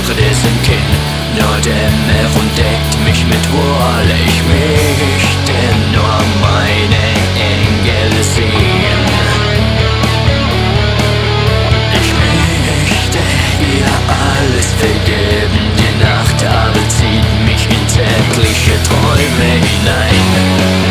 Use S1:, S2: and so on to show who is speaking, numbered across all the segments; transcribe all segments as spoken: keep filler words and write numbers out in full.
S1: Erde sinken. Nur Dämmerung deckt mich mit Wohl. Ich möchte nur meine Engel sehen. Ich möchte ihr alles vergeben. Die Nacht aber zieht mich in tägliche Träume hinein.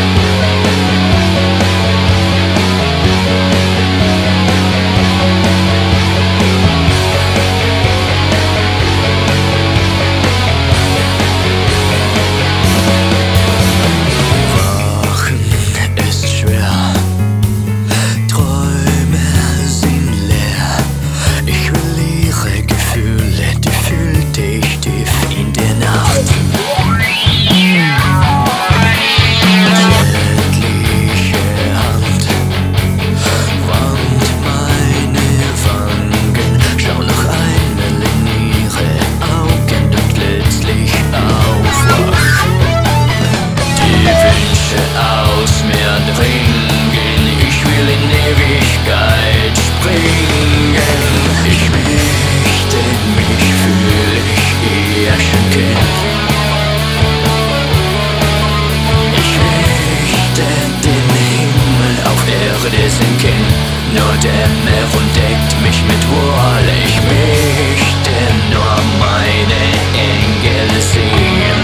S1: Sinken. Nur Dämmerung deckt mich mit Wohl. Ich möchte nur meine Engel sehen.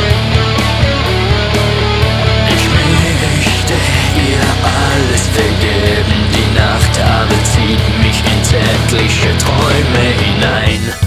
S1: Ich möchte ihr alles vergeben. Die Nacht aber zieht mich in tägliche Träume hinein.